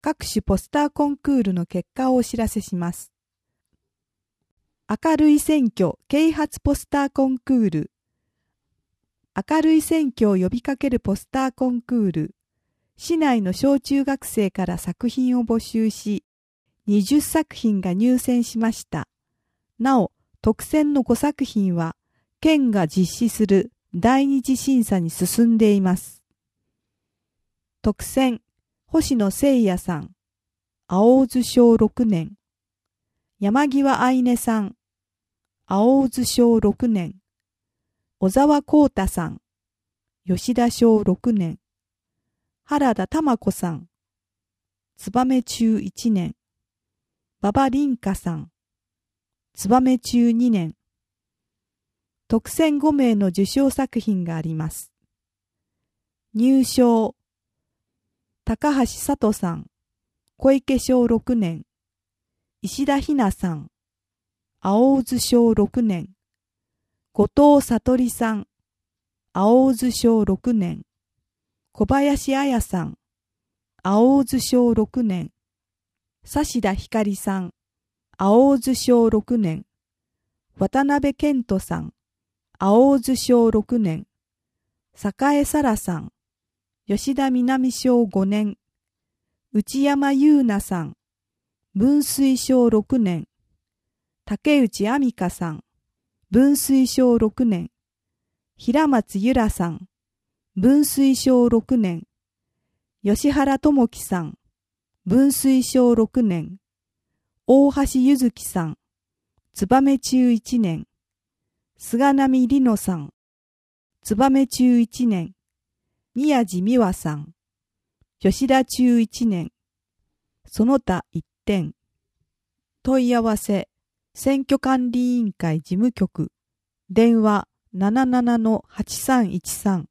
各種ポスターコンクールの結果をお知らせします。明るい選挙啓発ポスターコンクール。明るい選挙を呼びかけるポスターコンクール。市内の小中学生から作品を募集し、20作品が入選しました。なお、特選の5作品は、県が実施する第二次審査に進んでいます。特選、星野誠也さん、青津小6年。山際愛音さん、青津小6年。小沢光太さん、吉田小6年。原田珠子さん、燕中1年。馬場凛香さん、燕中2年。特選5名の受賞作品があります。入賞、高橋佐都さん、小池小6年。石田ひなさん、青津小6年。後藤悟さん、青津小6年。小林彩さん、青津小6年。指田ひかりさん、青津小6年。渡辺健人さん、青津小6年。栄沙羅さん、吉田南小5年。内山優奈さん、文水小6年。竹内亜美香さん、文水小6年。平松ゆらさん、文水小6年。吉原智樹さん、文水小6年。大橋ゆずきさん、燕中1年。菅波里乃さん、燕中1年。宮地美和さん、吉田中1年。その他1点。問い合わせ、選挙管理委員会事務局。電話77-8313